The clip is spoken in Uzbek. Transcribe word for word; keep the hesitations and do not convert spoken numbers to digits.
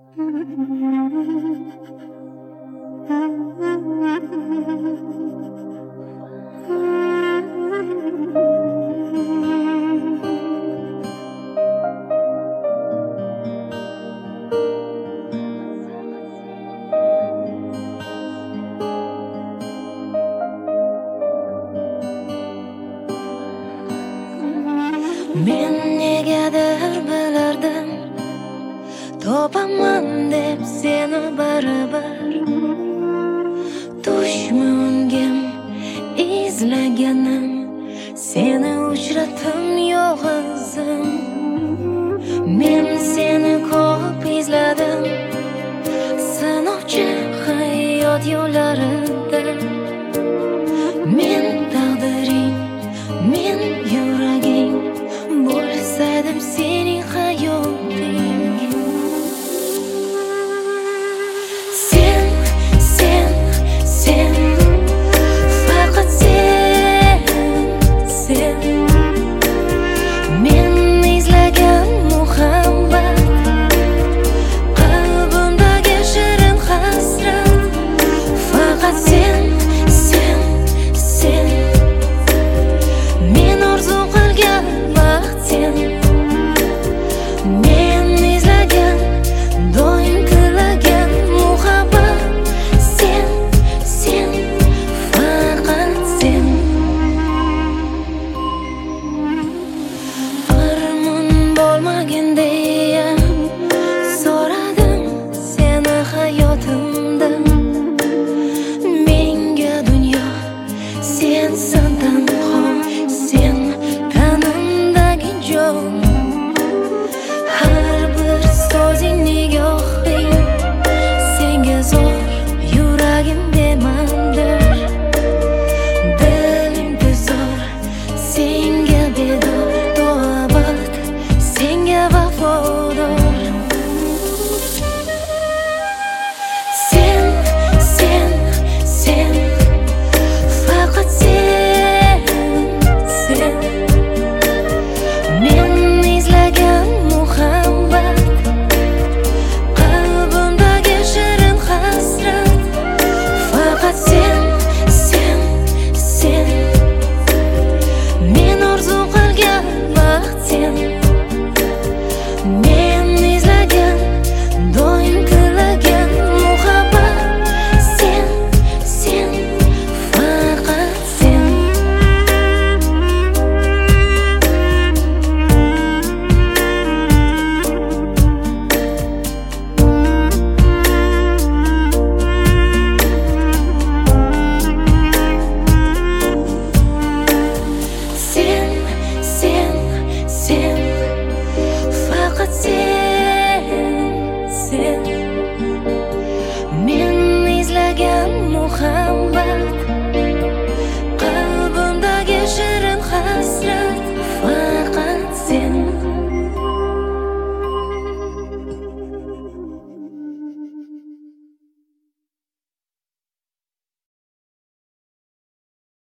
Men negadir bilardim, topaman deb seni baribir. Dushmangim izlaganim, seni uchratim yo'q izim. Men seni ko'p izladim, sinovchi hayot yo'llarida. Men taqdiring, men yuraging, bo'lsaydim sening hayoting. Sen, sen, sen, faqat sen, sen. Men izlagan muhabbat, qalbimdagi shirin hasrat. Faqat sen, sen, sen. Men orzu qilgan baxt sen. Men izlagan, doim tilagan muhabbat sen, sen, faqat sen. Armon bo'lmagin deya so'radim seni hayotimda. Menga dunyo sensan tanho, sen tanimdagi jon. Har bir so'zing nigohing senga zo'r, yuragim bemandir. Dilim bezor, senga bedor, to'bat senga vafodor.